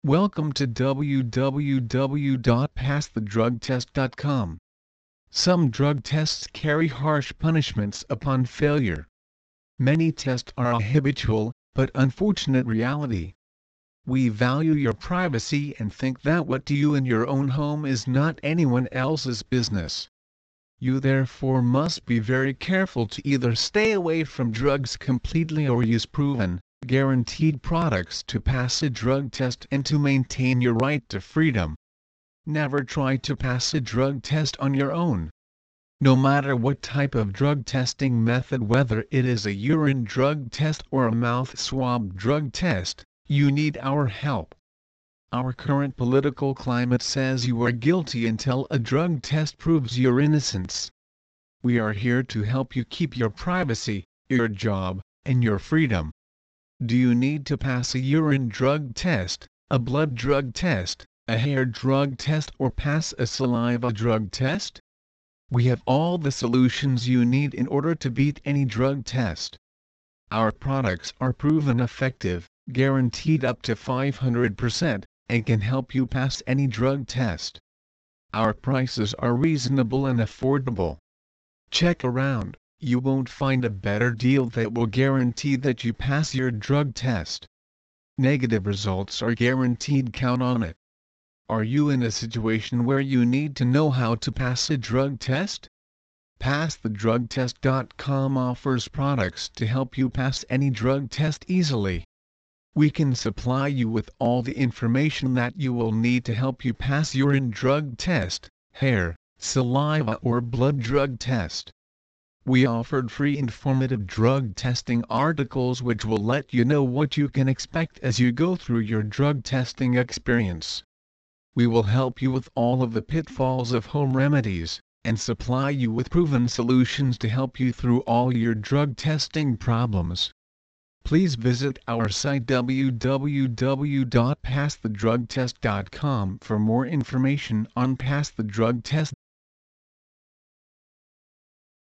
Welcome to www.passthedrugtest.com. Some drug tests carry harsh punishments upon failure. Many tests are a habitual, but unfortunate reality. We value your privacy and think that what you do in your own home is not anyone else's business. You therefore must be very careful to either stay away from drugs completely or use proven, guaranteed products to pass a drug test and to maintain your right to freedom. Never try to pass a drug test on your own. No matter what type of drug testing method, whether it is a urine drug test or a mouth swab drug test, you need our help. Our current political climate says you are guilty until a drug test proves your innocence. We are here to help you keep your privacy, your job, and your freedom. Do you need to pass a urine drug test, a blood drug test, a hair drug test, or pass a saliva drug test? We have all the solutions you need in order to beat any drug test. Our products are proven effective, guaranteed up to 500%, and can help you pass any drug test. Our prices are reasonable and affordable. Check around, you won't find a better deal that will guarantee that you pass your drug test. Negative results are guaranteed, count on it. Are you in a situation where you need to know how to pass a drug test? PassTheDrugTest.com offers products to help you pass any drug test easily. We can supply you with all the information that you will need to help you pass urine drug test, hair, saliva or blood drug test. We offered free informative drug testing articles which will let you know what you can expect as you go through your drug testing experience. We will help you with all of the pitfalls of home remedies, and supply you with proven solutions to help you through all your drug testing problems. Please visit our site www.passthedrugtest.com for more information on Pass the Drug Test.